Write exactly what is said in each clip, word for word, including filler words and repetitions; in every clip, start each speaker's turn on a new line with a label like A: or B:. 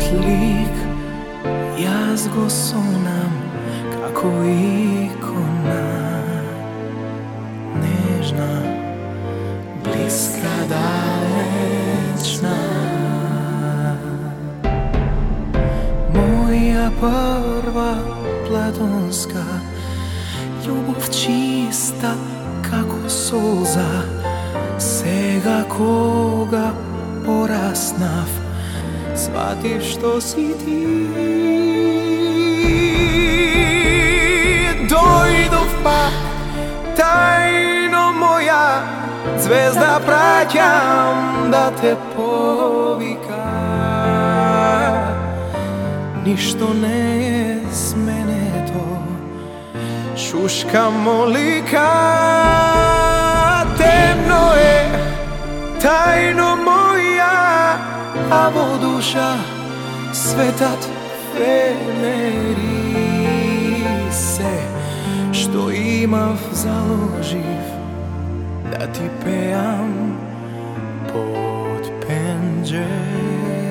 A: lik, jaz go sonam kako ikona, nežna, bliska, dalečna. Moja prva platonska ljubov, čista kako solza, сега кога пораснав, сватив што си ти. Дојдов пак, тајно моја звезда, праќам да те повика. Ништо не е сменето, шушка молика. Темно е, тајно моја, а во душа светат фенери. Се што имав заложив да ти пеам под пенџери.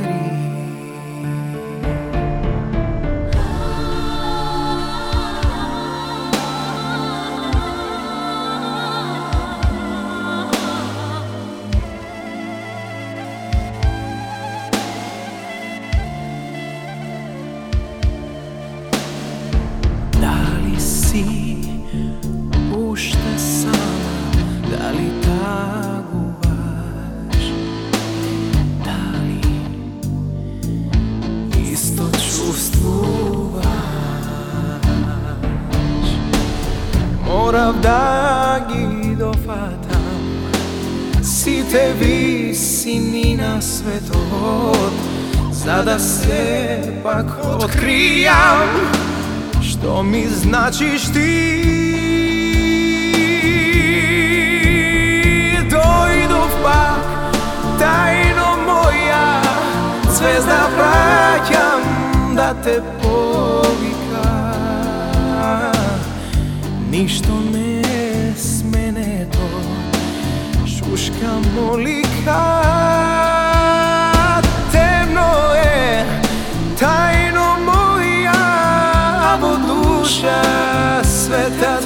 A: Уште сама, дали тагуваш? Дали исто чувствуваш? Морав да ги дофатам сите висини на светот, за да се пак откријам што ми значиш ти. Дојдов пак, тајно моја звезда, праќам да те повика. Ништо не е сменето, шушка молика. Темно е, тајно моја, а во душа светат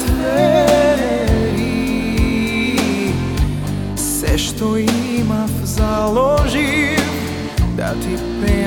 A: фенери. Се што имав заложив да ти пеам